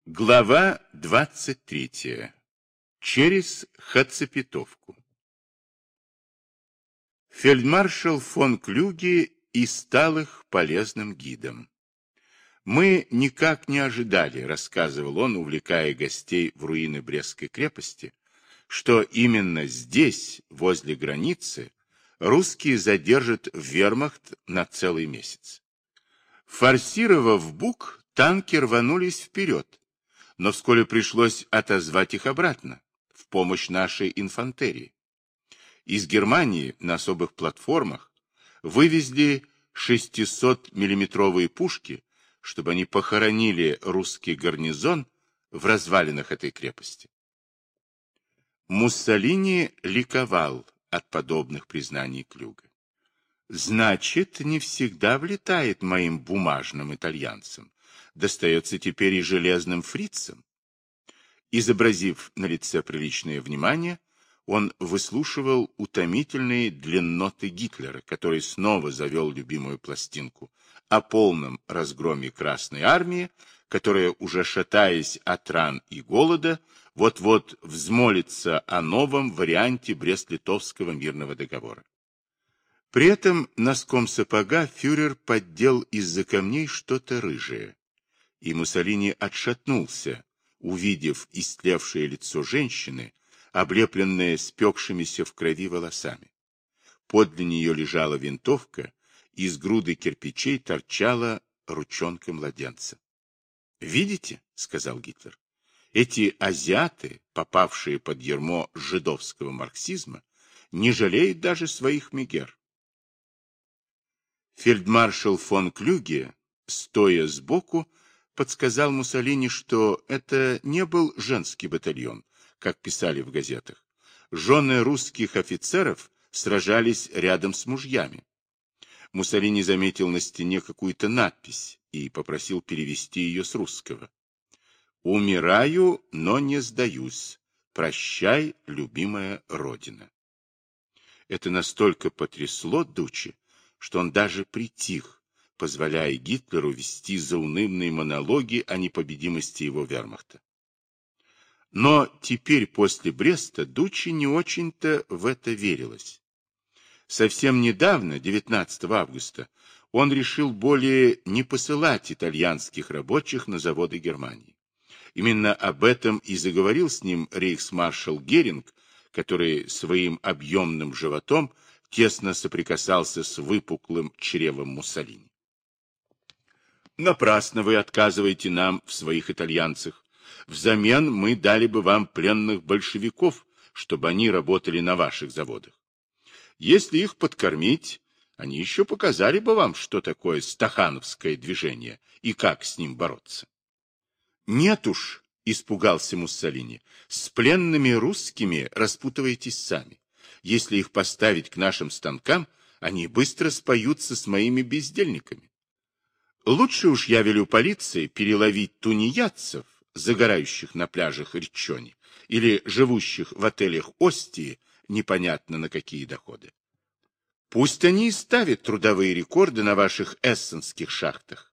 Глава 23. Через Хацапетовку. Фельдмаршал фон Клюге и стал их полезным гидом. «Мы никак не ожидали», — рассказывал он, увлекая гостей в руины Брестской крепости, «что именно здесь, возле границы, русские задержат вермахт на целый месяц». Форсировав Буг, танки рванулись вперед, но вскоре пришлось отозвать их обратно, в помощь нашей инфантерии. Из Германии на особых платформах вывезли 600-миллиметровые пушки, чтобы они похоронили русский гарнизон в развалинах этой крепости. Муссолини ликовал от подобных признаний Клюге. Значит, не всегда влетает моим бумажным итальянцам. Достается теперь и железным фрицам. Изобразив на лице приличное внимание, он выслушивал утомительные длинноты Гитлера, который снова завел любимую пластинку о полном разгроме Красной Армии, которая, уже шатаясь от ран и голода, вот-вот взмолится о новом варианте Брест-Литовского мирного договора. При этом носком сапога фюрер поддел из-за камней что-то рыжее, и Муссолини отшатнулся, увидев истлевшее лицо женщины, облепленное спекшимися в крови волосами. Подле нее лежала винтовка, из груды кирпичей торчала ручонка младенца. «Видите, — сказал Гитлер, — эти азиаты, попавшие под ярмо жидовского марксизма, не жалеют даже своих мегер». Фельдмаршал фон Клюге, стоя сбоку, подсказал Муссолини, что это не был женский батальон, как писали в газетах. Жены русских офицеров сражались рядом с мужьями. Муссолини заметил на стене какую-то надпись и попросил перевести ее с русского. «Умираю, но не сдаюсь. Прощай, любимая Родина». Это настолько потрясло Дуччи, что он даже притих, позволяя Гитлеру вести заунывные монологи о непобедимости его вермахта. Но теперь, после Бреста, Дуччи не очень-то в это верилось. Совсем недавно, 19 августа, он решил более не посылать итальянских рабочих на заводы Германии. Именно об этом и заговорил с ним рейхсмаршал Геринг, который своим объемным животом тесно соприкасался с выпуклым чревом Муссолини. «Напрасно вы отказываете нам в своих итальянцах. Взамен мы дали бы вам пленных большевиков, чтобы они работали на ваших заводах. Если их подкормить, они еще показали бы вам, что такое стахановское движение и как с ним бороться». «Нет уж», — испугался Муссолини, — «с пленными русскими распутывайтесь сами. Если их поставить к нашим станкам, они быстро споются с моими бездельниками. Лучше уж я велю полиции переловить тунеядцев, загорающих на пляжах Риччони, или живущих в отелях Остии, непонятно на какие доходы. Пусть они и ставят трудовые рекорды на ваших эссенских шахтах».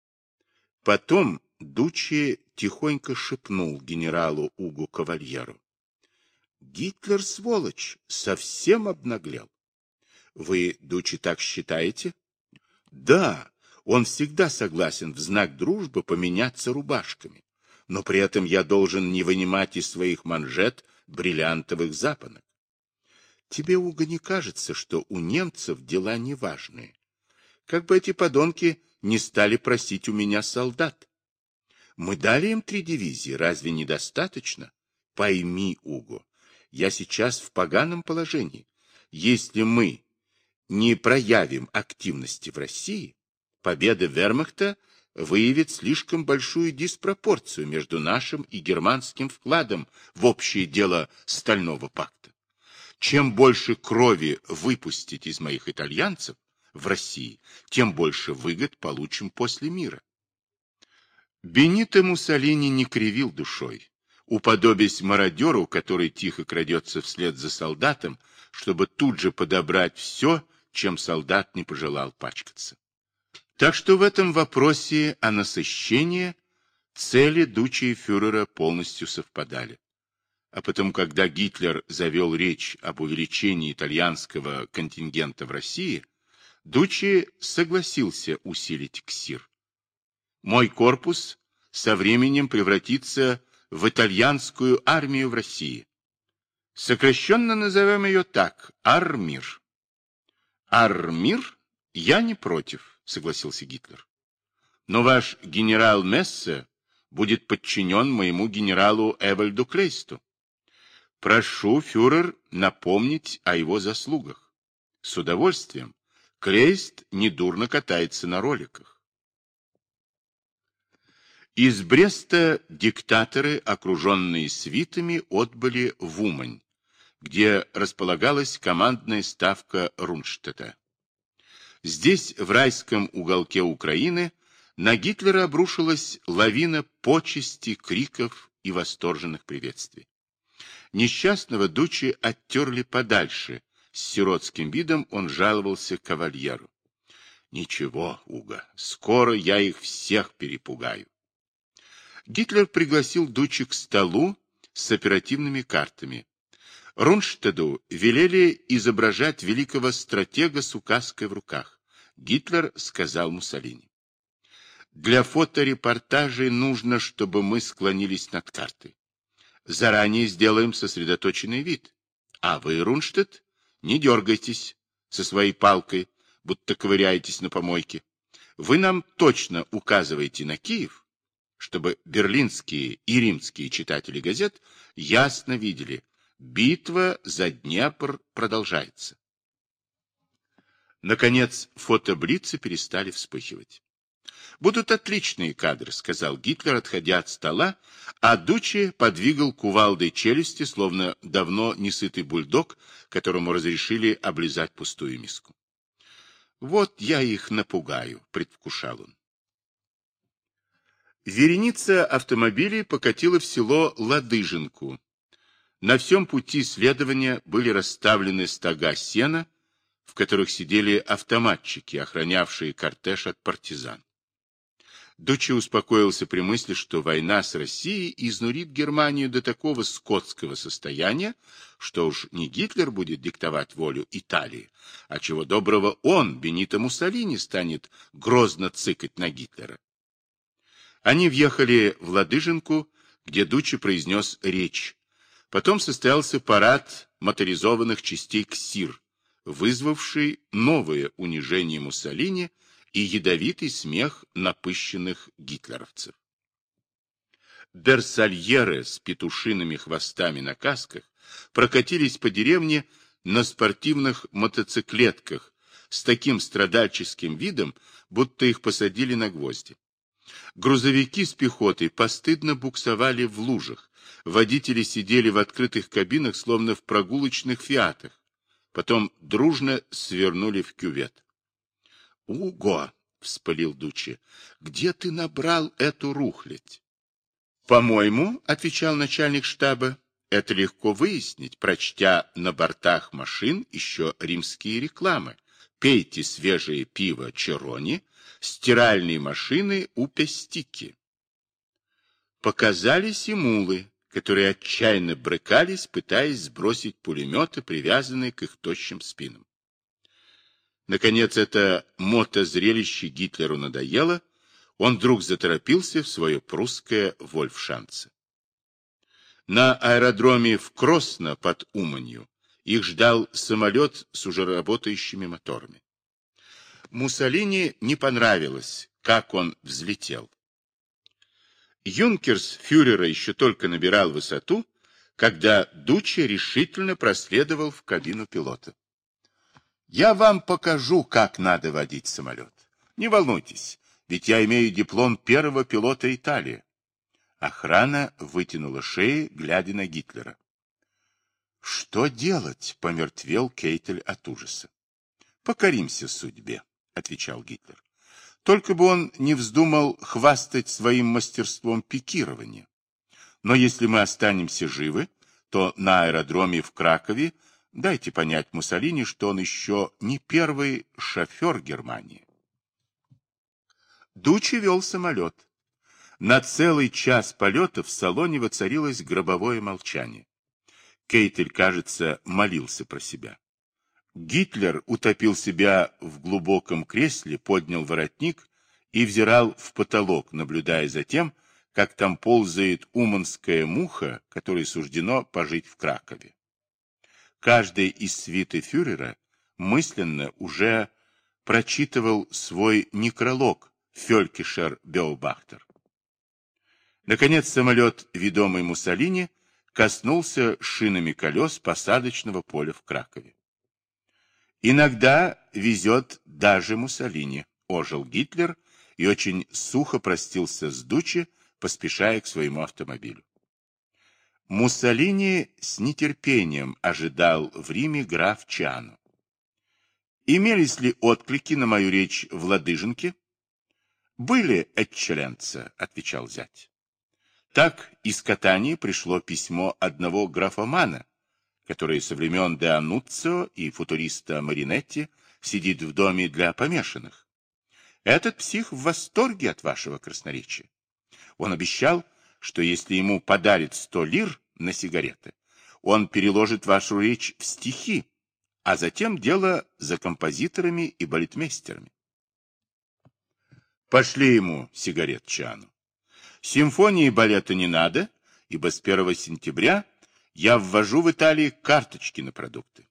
Потом Дуччи тихонько шепнул генералу Уго Кавальеру: «Гитлер, сволочь, совсем обнаглел». «Вы, Дуччи, так считаете?» «Да, он всегда согласен в знак дружбы поменяться рубашками, но при этом я должен не вынимать из своих манжет бриллиантовых запонок. Тебе, Уго, не кажется, что у немцев дела неважные? Как бы эти подонки не стали просить у меня солдат. Мы дали им 3 дивизии, разве недостаточно? Пойми, Уго, я сейчас в поганом положении. Если мы не проявим активности в России, победа вермахта выявит слишком большую диспропорцию между нашим и германским вкладом в общее дело Стального пакта. Чем больше крови выпустить из моих итальянцев в России, тем больше выгод получим после мира». Бенито Муссолини не кривил душой, уподобясь мародеру, который тихо крадется вслед за солдатом, чтобы тут же подобрать все, чем солдат не пожелал пачкаться. Так что в этом вопросе о насыщении Цели Дуччи и фюрера полностью совпадали. А потом, когда Гитлер завел речь об увеличении итальянского контингента в России, Дуччи согласился усилить КСИР. Мой корпус со временем превратится в итальянскую армию в России. Сокращенно назовем ее так – Армир. Армир? Я не против, согласился Гитлер. Но ваш генерал Мессе будет подчинен моему генералу Эвальду Клейсту. Прошу, фюрер, напомнить о его заслугах. С удовольствием. Клейст недурно катается на роликах. Из Бреста диктаторы, окруженные свитами, отбыли в Умань, где располагалась командная ставка Рунштадта. Здесь, в райском уголке Украины, на Гитлера обрушилась лавина почестей, криков и восторженных приветствий. Несчастного Дуччи оттерли подальше. С сиротским видом он жаловался кавальеру. «Ничего, Уго, скоро я их всех перепугаю». Гитлер пригласил Дуччи к столу с оперативными картами. Рунштадту велели изображать великого стратега с указкой в руках. Гитлер сказал Муссолини: «Для фоторепортажей нужно, чтобы мы склонились над картой. Заранее сделаем сосредоточенный вид. А вы, Рунштадт, не дергайтесь со своей палкой, будто ковыряетесь на помойке. Вы нам точно указываете на Киев, чтобы берлинские и римские читатели газет ясно видели: битва за Днепр продолжается». Наконец, фотоблицы перестали вспыхивать. «Будут отличные кадры», — сказал Гитлер, отходя от стола, а Дуччи подвигал кувалдой челюсти, словно давно несытый бульдог, которому разрешили облизать пустую миску. «Вот я их напугаю», — предвкушал он. Вереница автомобилей покатила в село Ладыженку. На всем пути следования были расставлены стога сена, в которых сидели автоматчики, охранявшие кортеж от партизан. Дуччи успокоился при мысли, что война с Россией изнурит Германию до такого скотского состояния, что уж не Гитлер будет диктовать волю Италии, а чего доброго он, Бенито Муссолини, станет грозно цыкать на Гитлера. Они въехали в Ладыженку, где Дуччи произнес речь. Потом состоялся парад моторизованных частей КСИР, вызвавший новое унижение Муссолини и ядовитый смех напыщенных гитлеровцев. Берсальеры с петушиными хвостами на касках прокатились по деревне на спортивных мотоциклетках с таким страдальческим видом, будто их посадили на гвозди. Грузовики с пехотой постыдно буксовали в лужах, водители сидели в открытых кабинах, словно в прогулочных фиатах, потом дружно свернули в кювет. — Уго! — вспылил Дуччи. — Где ты набрал эту рухлядь? — По-моему, — отвечал начальник штаба, — это легко выяснить, прочтя на бортах машин еще римские рекламы. Пейте свежее пиво Черони, стиральные машины у Пестики. Показались и мулы, которые отчаянно брыкались, пытаясь сбросить пулеметы, привязанные к их тощим спинам. Наконец, это мотозрелище Гитлеру надоело, он вдруг заторопился в свое прусское Вольфшанце. На аэродроме в Кросно под Уманью их ждал самолет с уже работающими моторами. Муссолини не понравилось, как он взлетел. Юнкерс фюрера еще только набирал высоту, когда Дуччи решительно проследовал в кабину пилота. «Я вам покажу, как надо водить самолет. Не волнуйтесь, ведь я имею диплом первого пилота Италии». Охрана вытянула шеи, глядя на Гитлера. «Что делать?» — помертвел Кейтель от ужаса. «Покоримся судьбе», — отвечал Гитлер. «Только бы он не вздумал хвастать своим мастерством пикирования. Но если мы останемся живы, то на аэродроме в Кракове дайте понять Муссолини, что он еще не первый шофер Германии». Дуччи вел самолет. На целый час полета в салоне воцарилось гробовое молчание. Кейтель, кажется, молился про себя. Гитлер утопил себя в глубоком кресле, поднял воротник и взирал в потолок, наблюдая за тем, как там ползает уманская муха, которой суждено пожить в Кракове. Каждый из свиты фюрера мысленно уже прочитывал свой некролог «Фелькишер Беобахтер». Наконец самолет, ведомый Муссолини, коснулся шинами колес посадочного поля в Кракове. «Иногда везет даже Муссолини», — ожил Гитлер и очень сухо простился с Дуччи, поспешая к своему автомобилю. Муссолини с нетерпением ожидал в Риме граф Чиано. «Имелись ли отклики на мою речь в Ладыженке?» «Были, экчелленца», — отвечал зять. Так из Катании пришло письмо одного графомана, который со времен де Ануццо и футуриста Маринетти сидит в доме для помешанных. Этот псих в восторге от вашего красноречия. Он обещал, что если ему подарит 100 лир на сигареты, он переложит вашу речь в стихи, а затем дело за композиторами и балетмейстерами. Пошли ему сигарет Чиано. Симфонии и балета не надо, ибо с 1 сентября я ввожу в Италии карточки на продукты.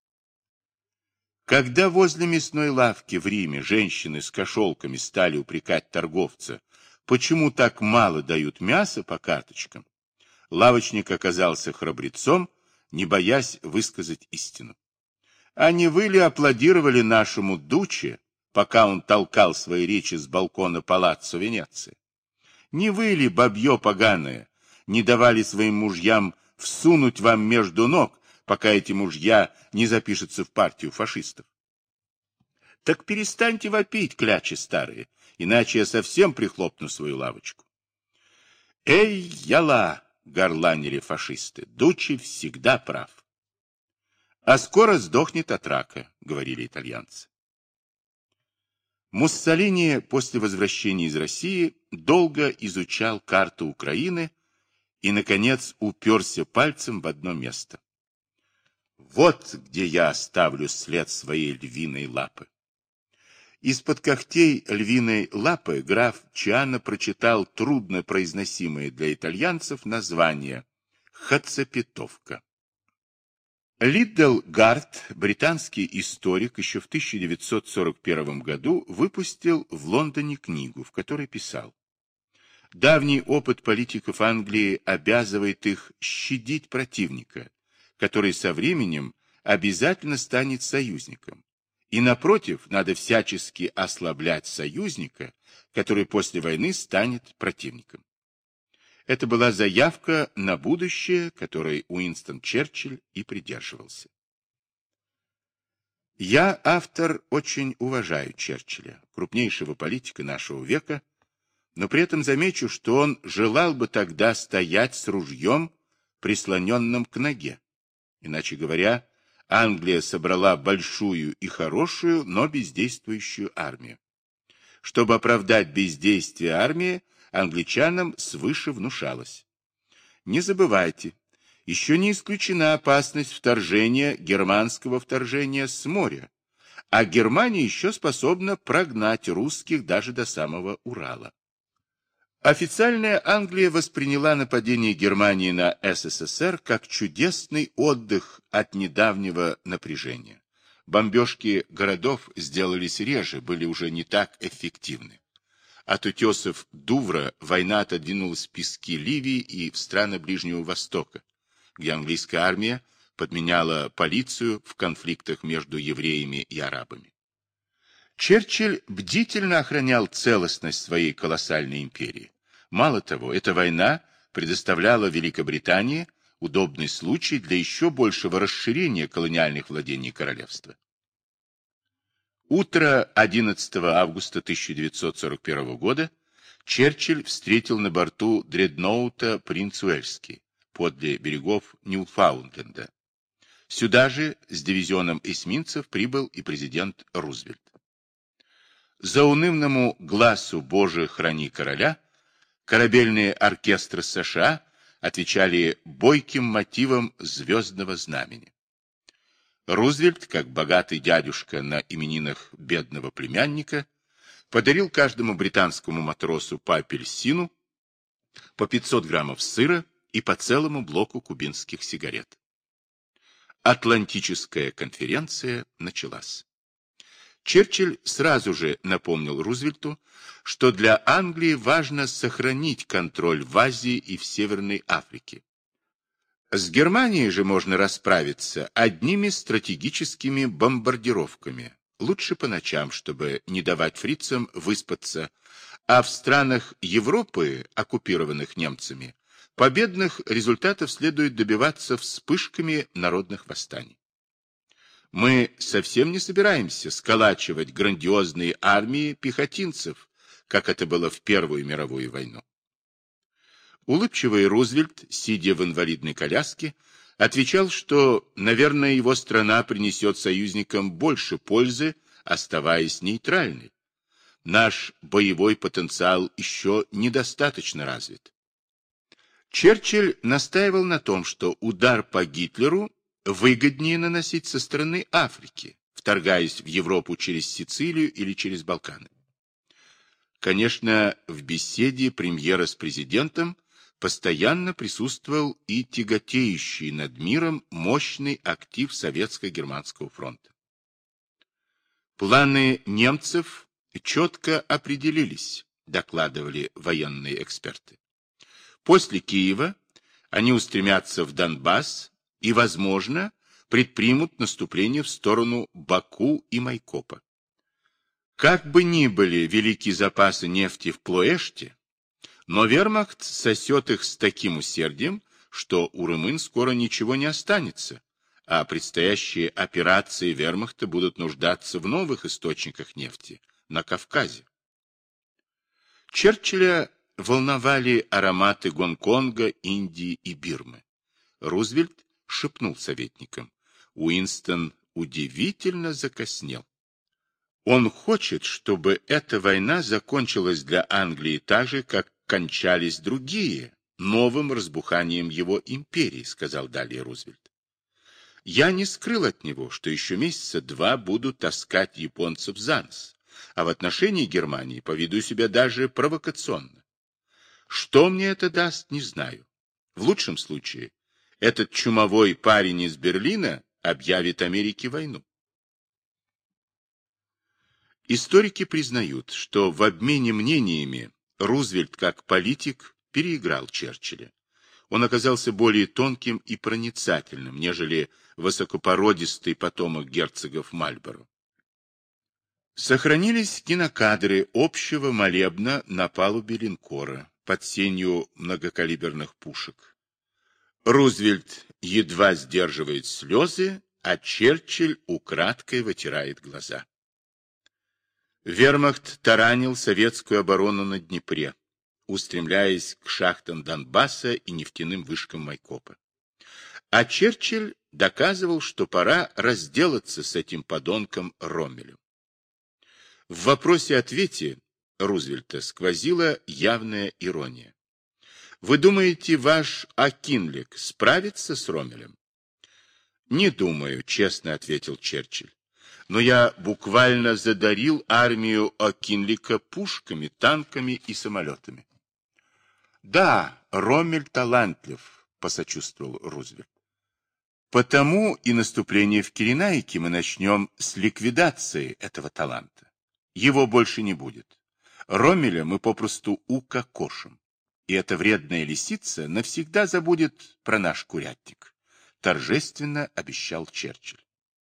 Когда возле мясной лавки в Риме женщины с кошелками стали упрекать торговца, почему так мало дают мяса по карточкам, лавочник оказался храбрецом, не боясь высказать истину. А не вы ли аплодировали нашему Дуччи, пока он толкал свои речи с балкона Палаццо Венеции? Не вы ли, бабье поганое, не давали своим мужьям всунуть вам между ног, пока эти мужья не запишутся в партию фашистов? Так перестаньте вопить, клячи старые, иначе я совсем прихлопну свою лавочку. Эй, яла, горланили фашисты, Дуччи всегда прав. А скоро сдохнет от рака, говорили итальянцы. Муссолини после возвращения из России долго изучал карту Украины и, наконец, уперся пальцем в одно место. Вот где я оставлю след своей львиной лапы. Из-под когтей львиной лапы граф Чиано прочитал труднопроизносимое для итальянцев название «Хацапетовка». Лидл Гард, британский историк, еще в 1941 году выпустил в Лондоне книгу, в которой писал: «Давний опыт политиков Англии обязывает их щадить противника, который со временем обязательно станет союзником, и, напротив, надо всячески ослаблять союзника, который после войны станет противником». Это была заявка на будущее, которой Уинстон Черчилль и придерживался. Я, автор, очень уважаю Черчилля, крупнейшего политика нашего века, но при этом замечу, что он желал бы тогда стоять с ружьем, прислоненным к ноге. Иначе говоря, Англия собрала большую и хорошую, но бездействующую армию. Чтобы оправдать бездействие армии, англичанам свыше внушалось: не забывайте, еще не исключена опасность вторжения, германского вторжения с моря, а Германия еще способна прогнать русских даже до самого Урала. Официальная Англия восприняла нападение Германии на СССР как чудесный отдых от недавнего напряжения. Бомбежки городов сделались реже, были уже не так эффективны. От утесов Дувра война отодвинулась в пески Ливии и в страны Ближнего Востока, где английская армия подменяла полицию в конфликтах между евреями и арабами. Черчилль бдительно охранял целостность своей колоссальной империи. Мало того, эта война предоставляла Великобритании удобный случай для еще большего расширения колониальных владений королевства. Утро 11 августа 1941 года Черчилль встретил на борту дредноута «Принц Уэльский» подле берегов Ньюфаундленда. Сюда же с дивизионом эсминцев прибыл и президент Рузвельт. Заунывному глазу «Боже, храни короля» Корабельные оркестры США отвечали бойким мотивам звездного знамени. Рузвельт, как богатый дядюшка на именинах бедного племянника, подарил каждому британскому матросу по апельсину, по 500 граммов сыра и по целому блоку кубинских сигарет. Атлантическая конференция началась. Черчилль сразу же напомнил Рузвельту, что для Англии важно сохранить контроль в Азии и в Северной Африке. С Германией же можно расправиться одними стратегическими бомбардировками, лучше по ночам, чтобы не давать фрицам выспаться, а в странах Европы, оккупированных немцами, победных результатов следует добиваться вспышками народных восстаний. Мы совсем не собираемся сколачивать грандиозные армии пехотинцев, как это было в Первую мировую войну. Улыбчивый Рузвельт, сидя в инвалидной коляске, отвечал, что, наверное, его страна принесет союзникам больше пользы, оставаясь нейтральной. Наш боевой потенциал еще недостаточно развит. Черчилль настаивал на том, что удар по Гитлеру выгоднее наносить со стороны Африки, вторгаясь в Европу через Сицилию или через Балканы. Конечно, в беседе премьера с президентом постоянно присутствовал и тяготеющий над миром мощный актив Советско-Германского фронта. Планы немцев четко определились, докладывали военные эксперты. После Киева они устремятся в Донбасс и, возможно, предпримут наступление в сторону Баку и Майкопа. Как бы ни были велики запасы нефти в Плоэште, но вермахт сосет их с таким усердием, что у румын скоро ничего не останется, а предстоящие операции вермахта будут нуждаться в новых источниках нефти на Кавказе. Черчилля волновали ароматы Гонконга, Индии и Бирмы. Рузвельт шепнул советникам. Уинстон удивительно закоснел. Он хочет, чтобы эта война закончилась для Англии так же, как кончались другие, новым разбуханием его империи, сказал далее Рузвельт. Я не скрыл от него, что еще месяца два буду таскать японцев за нос, а в отношении Германии поведу себя даже провокационно. Что мне это даст, не знаю. В лучшем случае, этот чумовой парень из Берлина объявит Америке войну. Историки признают, что в обмене мнениями Рузвельт как политик переиграл Черчилля. Он оказался более тонким и проницательным, нежели высокопородистый потомок герцогов Мальборо. Сохранились кинокадры общего молебна на палубе линкора под сенью многокалиберных пушек. Рузвельт едва сдерживает слезы, а Черчилль украдкой вытирает глаза. Вермахт таранил советскую оборону на Днепре, устремляясь к шахтам Донбасса и нефтяным вышкам Майкопа. А Черчилль доказывал, что пора разделаться с этим подонком Роммелем. В вопросе-ответе Рузвельта сквозила явная ирония. Вы думаете, ваш Акинлек справится с Роммелем? Не думаю, честно ответил Черчилль. Но я буквально задарил армию Акинлека пушками, танками и самолетами. Да, Роммель талантлив, посочувствовал Рузвельт. Потому и наступление в Киренайке мы начнем с ликвидации этого таланта. Его больше не будет. Роммеля мы попросту укокошим. И эта вредная лисица навсегда забудет про наш курятник, торжественно обещал Черчилль.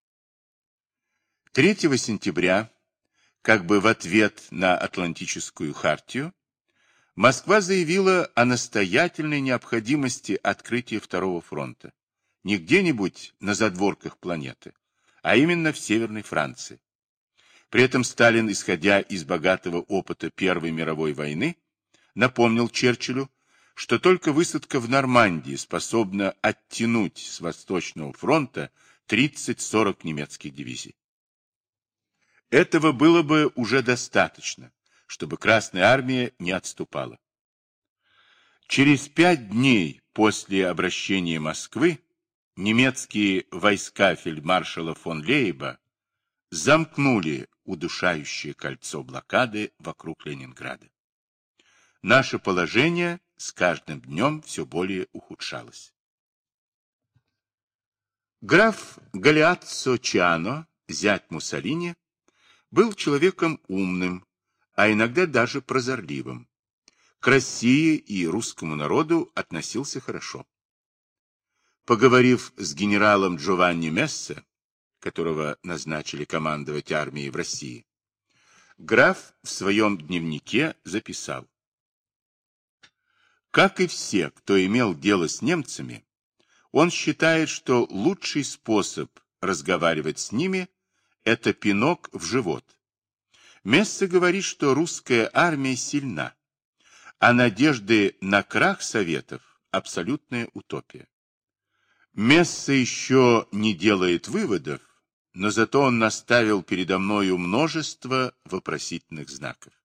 3 сентября, как бы в ответ на Атлантическую хартию, Москва заявила о настоятельной необходимости открытия Второго фронта не где-нибудь на задворках планеты, а именно в Северной Франции. При этом Сталин, исходя из богатого опыта Первой мировой войны, напомнил Черчиллю, что только высадка в Нормандии способна оттянуть с Восточного фронта 30-40 немецких дивизий. Этого было бы уже достаточно, чтобы Красная армия не отступала. Через 5 дней после обращения Москвы немецкие войска фельдмаршала фон Лейба замкнули удушающее кольцо блокады вокруг Ленинграда. Наше положение с каждым днем все более ухудшалось. Граф Галиаццо Чиано, зять Муссолини, был человеком умным, а иногда даже прозорливым. К России и русскому народу относился хорошо. Поговорив с генералом Джованни Мессе, которого назначили командовать армией в России, граф в своем дневнике записал: «Как и все, кто имел дело с немцами, он считает, что лучший способ разговаривать с ними – это пинок в живот. Мессе говорит, что русская армия сильна, а надежды на крах Советов – абсолютная утопия. Мессе еще не делает выводов, но зато он наставил передо мною множество вопросительных знаков».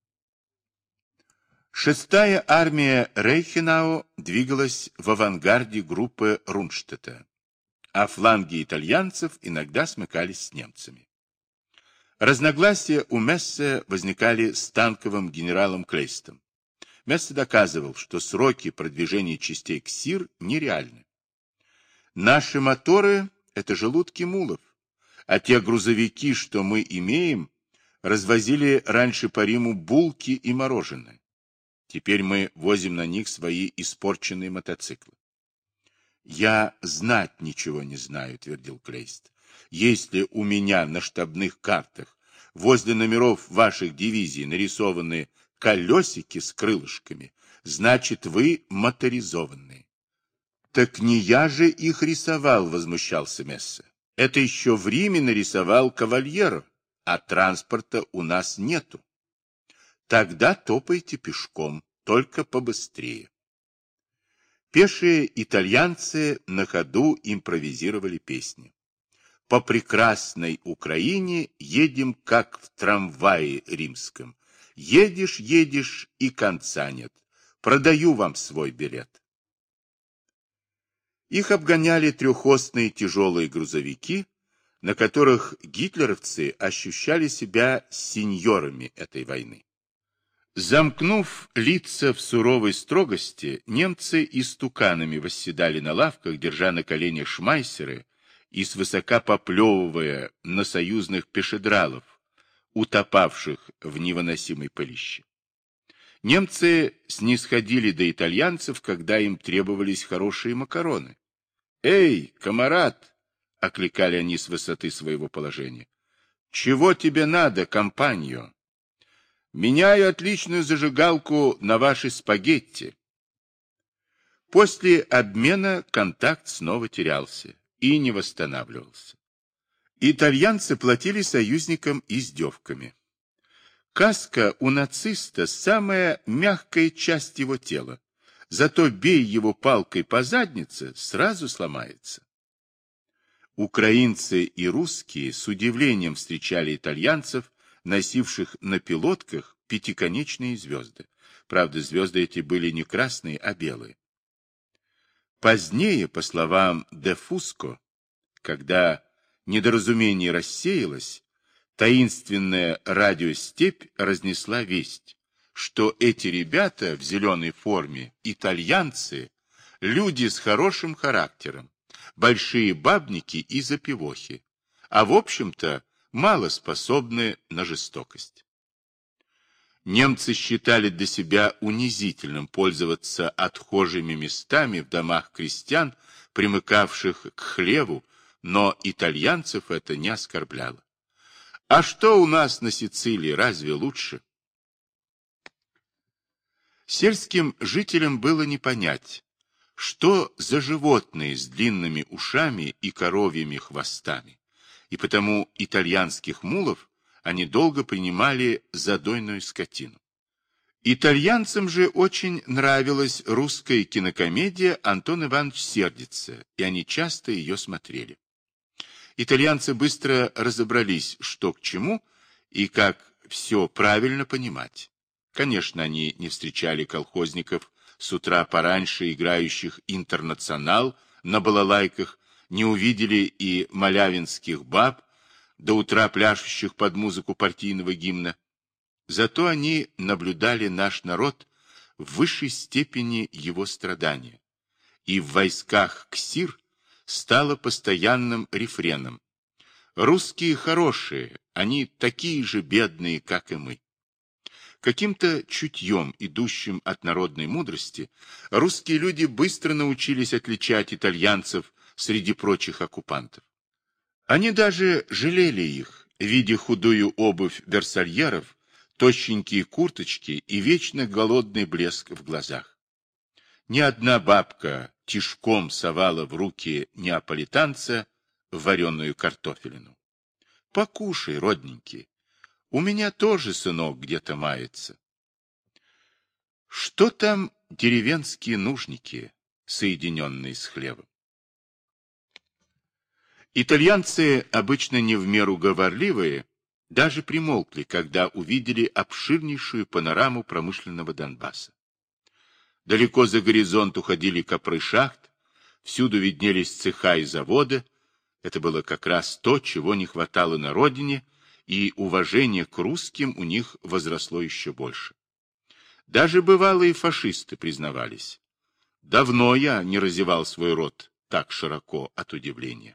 Шестая армия Рейхенау двигалась в авангарде группы Рунштедта, а фланги итальянцев иногда смыкались с немцами. Разногласия у Мессе возникали с танковым генералом Клейстом. Мессе доказывал, что сроки продвижения частей к Сир нереальны. Наши моторы – это желудки мулов, а те грузовики, что мы имеем, развозили раньше по Риму булки и мороженое. Теперь мы возим на них свои испорченные мотоциклы. «Я знать ничего не знаю», — твердил Клейст. «Если у меня на штабных картах возле номеров ваших дивизий нарисованы колесики с крылышками, значит, вы моторизованные». «Так не я же их рисовал», — возмущался Мессе. «Это еще в Риме нарисовал Кавальеро, а транспорта у нас нету». «Тогда топайте пешком, только побыстрее». Пешие итальянцы на ходу импровизировали песни. «По прекрасной Украине едем, как в трамвае римском. Едешь, едешь, и конца нет. Продаю вам свой билет». Их обгоняли трехосные тяжелые грузовики, на которых гитлеровцы ощущали себя сеньорами этой войны. Замкнув лица в суровой строгости, немцы истуканами восседали на лавках, держа на коленях шмайсеры и свысока поплевывая на союзных пешедралов, утопавших в невыносимой пылище. Немцы снисходили до итальянцев, когда им требовались хорошие макароны. «Эй, камарад!» — окликали они с высоты своего положения. «Чего тебе надо, компаньо? Меняю отличную зажигалку на ваши спагетти». После обмена контакт снова терялся и не восстанавливался. Итальянцы платили союзникам издевками. Каска у нациста – самая мягкая часть его тела, зато бей его палкой по заднице, сразу сломается. Украинцы и русские с удивлением встречали итальянцев, носивших на пилотках пятиконечные звезды. Правда, звезды эти были не красные, а белые. Позднее, по словам де Фуско, когда недоразумение рассеялось, таинственная радиостепь разнесла весть, что эти ребята в зеленой форме, итальянцы, люди с хорошим характером, большие бабники и запивохи, а в общем-то мало способны на жестокость. Немцы считали для себя унизительным пользоваться отхожими местами в домах крестьян, примыкавших к хлеву, но итальянцев это не оскорбляло. А что у нас на Сицилии, разве лучше? Сельским жителям было не понять, что за животные с длинными ушами и коровьими хвостами, и потому итальянских мулов они долго принимали за дойную скотину. Итальянцам же очень нравилась русская кинокомедия «Антон Иванович сердится», и они часто ее смотрели. Итальянцы быстро разобрались, что к чему и как все правильно понимать. Конечно, они не встречали колхозников с утра пораньше играющих «Интернационал» на балалайках, не увидели и малявинских баб, до утра пляшущих под музыку партийного гимна. Зато они наблюдали наш народ в высшей степени его страдания. И в войсках КСИР стало постоянным рефреном: «Русские хорошие, они такие же бедные, как и мы». Каким-то чутьем, идущим от народной мудрости, русские люди быстро научились отличать итальянцев среди прочих оккупантов. Они даже жалели их, видя худую обувь версальеров, тощенькие курточки и вечно голодный блеск в глазах. Ни одна бабка тишком совала в руки неаполитанца вареную картофелину. «Покушай, родненький, у меня тоже сынок где-то мается». Что там деревенские нужники, соединенные с хлебом? Итальянцы, обычно не в меру говорливые, даже примолкли, когда увидели обширнейшую панораму промышленного Донбасса. Далеко за горизонт уходили копры шахт, всюду виднелись цеха и заводы. Это было как раз то, чего не хватало на родине, и уважение к русским у них возросло еще больше. Даже бывалые фашисты признавались: давно я не разевал свой рот так широко от удивления.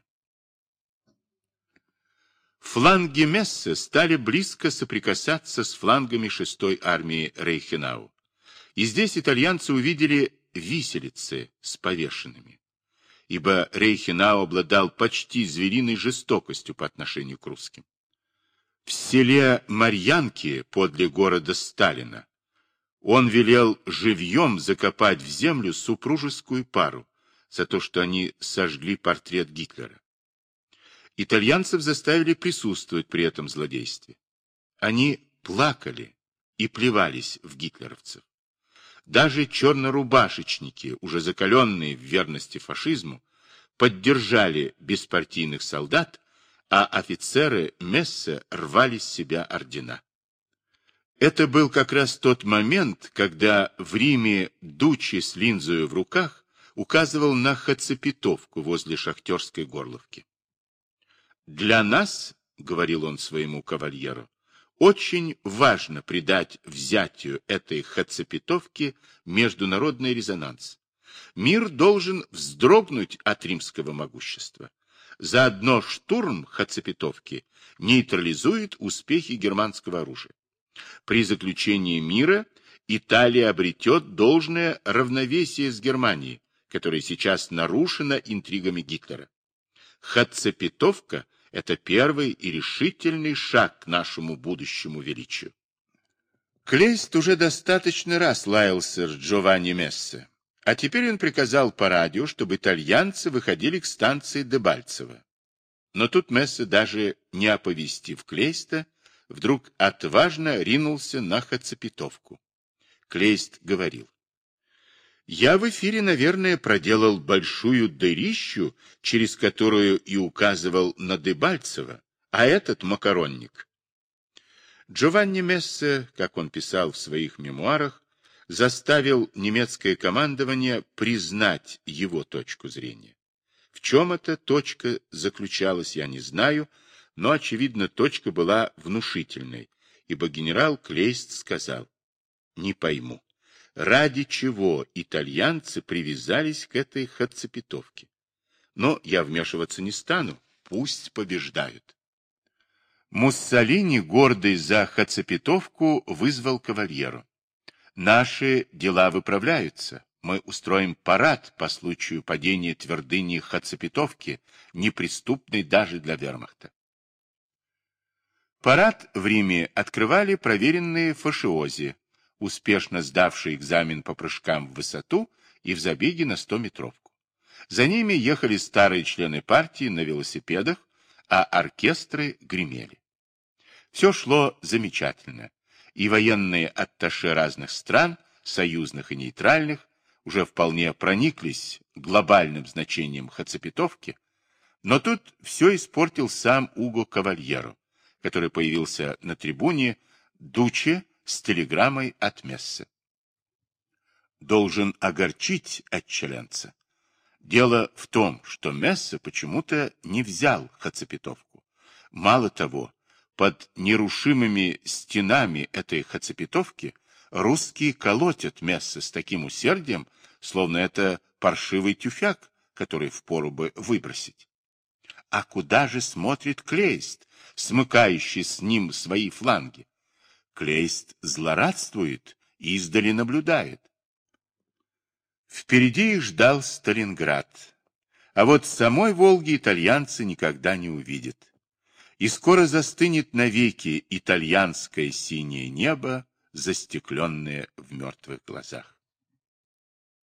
Фланги Мессе стали близко соприкасаться с флангами 6-й армии Рейхенау. И здесь итальянцы увидели виселицы с повешенными, ибо Рейхенау обладал почти звериной жестокостью по отношению к русским. В селе Марьянки подле города Сталина он велел живьем закопать в землю супружескую пару за то, что они сожгли портрет Гитлера. Итальянцев заставили присутствовать при этом злодействе. Они плакали и плевались в гитлеровцев. Даже чернорубашечники, уже закаленные в верности фашизму, поддержали беспартийных солдат, а офицеры Мессе рвали с себя ордена. Это был как раз тот момент, когда в Риме Дуччи с линзою в руках указывал на Хацапетовку возле Шахтерской Горловки. «Для нас, — говорил он своему кавальеру, — очень важно придать взятию этой Хацапетовки международный резонанс. Мир должен вздрогнуть от римского могущества. Заодно штурм Хацапетовки нейтрализует успехи германского оружия. При заключении мира Италия обретет должное равновесие с Германией, которое сейчас нарушено интригами Гитлера. Хацапетовка — это первый и решительный шаг к нашему будущему величию». Клейст уже достаточно раз лаялся с Джованни Мессе, а теперь он приказал по радио, чтобы итальянцы выходили к станции Дебальцево. Но тут Мессе, даже не оповестив Клейста, вдруг отважно ринулся на Хацапетовку. Клейст говорил: «Я в эфире, наверное, проделал большую дырищу, через которую и указывал на Дебальцево, а этот макаронник». Джованни Мессе, как он писал в своих мемуарах, заставил немецкое командование признать его точку зрения. В чем эта точка заключалась, я не знаю, но, очевидно, точка была внушительной, ибо генерал Клейст сказал: «Не пойму, ради чего итальянцы привязались к этой Хацапетовке. Но я вмешиваться не стану, пусть побеждают». Муссолини, гордый за Хацапетовку, вызвал кавальеру: «Наши дела выправляются. Мы устроим парад по случаю падения твердыни Хацапетовки, неприступной даже для вермахта». Парад в Риме открывали проверенные фашиози, успешно сдавшие экзамен по прыжкам в высоту и в забеге на 100-метровку. За ними ехали старые члены партии на велосипедах, а оркестры гремели. Все шло замечательно, и военные атташе разных стран, союзных и нейтральных, уже вполне прониклись глобальным значением Хацапетовки, но тут все испортил сам Уго Кавальеро, который появился на трибуне Дуччи с телеграммой от Мессе. должен огорчить отчаленца. Дело в том, что Месса почему-то не взял Хацапетовку. Мало того, под нерушимыми стенами этой Хацапетовки русские колотят Месса с таким усердием, словно это паршивый тюфяк, который впору бы выбросить. А куда же смотрит Клейст, смыкающий с ним свои фланги? Клейст злорадствует и издали наблюдает. Впереди их ждал Сталинград, а вот самой Волги итальянцы никогда не увидят. И скоро застынет навеки итальянское синее небо, застекленное в мертвых глазах.